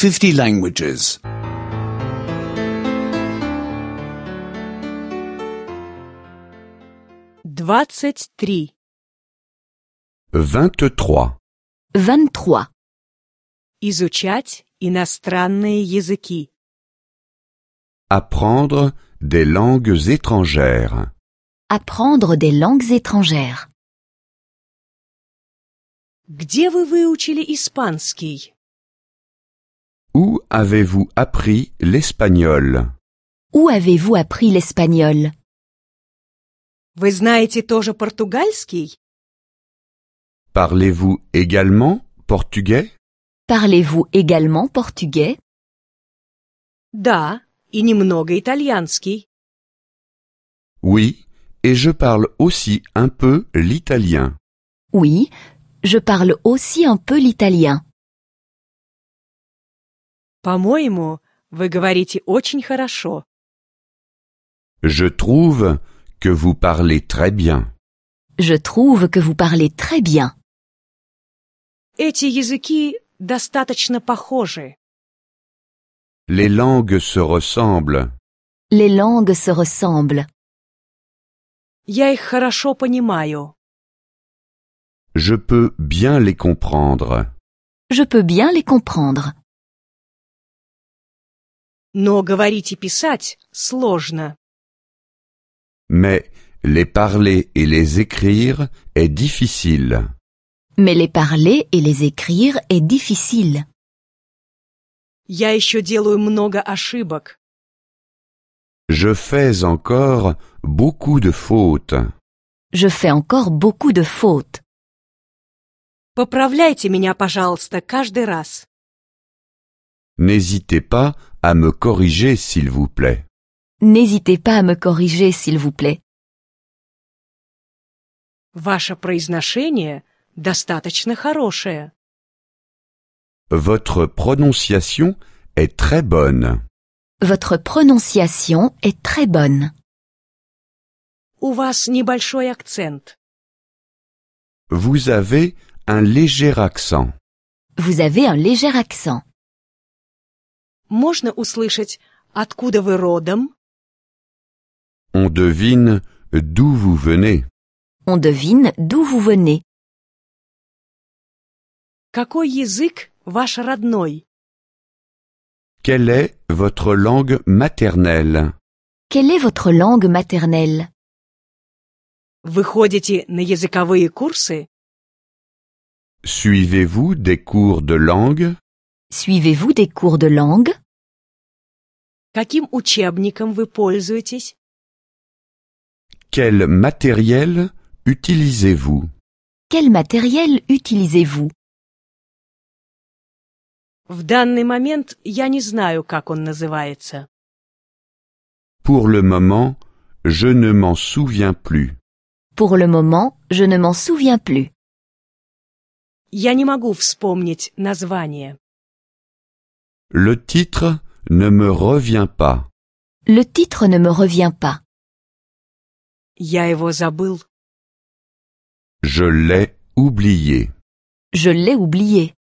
50 languages. 23. 23. 23. Изучать иностранные языки. Apprendre des langues étrangères. Apprendre des langues étrangères. Где вы выучили испанский? Où avez-vous appris l'espagnol? Où avez-vous appris l'espagnol? Вы знаете тоже португальский? Parlez-vous également portugais? Parlez-vous également portugais? Да, и немного итальянский. Oui, et je parle aussi un peu l'italien. Oui, je parle aussi un peu l'italien. По-моему, вы говорите очень хорошо. Je trouve que vous parlez très bien. Je trouve que vous parlez très bien. Эти языки достаточно похожи. Les langues se ressemblent. Les langues se ressemblent. Я их хорошо понимаю. Je peux bien les comprendre. Je peux bien les comprendre. Но говорить и писать сложно. Mais les parler et les écrire est difficile. Mais les parler et les écrire est difficile. Я еще делаю много ошибок. Je fais encore beaucoup de fautes. Je fais encore beaucoup de fautes. Поправляйте меня, пожалуйста, каждый раз. N'hésitez pas à me corriger, s'il vous plaît. N'hésitez pas à me corriger, s'il vous plaît. Ваше произношение достаточно хорошее. Votre prononciation est très bonne. Votre prononciation est très bonne. У вас небольшой акцент. Vous avez un léger accent. Vous avez un léger accent. Можно услышать, откуда вы родом? On devine d'où vous venez. On devine d'où vous venez. Какой язык ваш родной? Quelle est votre langue maternelle? Quelle est votre langue maternelle? Вы ходите на языковые курсы? Suivez-vous des cours de langue? Suivez-vous des cours de langue? Каким учебником вы пользуетесь? Quel matériel utilisez-vous? Quel matériel utilisez-vous? В данный момент я не знаю, как он называется. Pour le moment, je ne m'en souviens plus. Pour le moment, je ne m'en souviens plus. Я не могу вспомнить название. Le titre ne me revient pas. Le titre ne me revient pas. Я его забыл. Je l'ai oublié. Je l'ai oublié.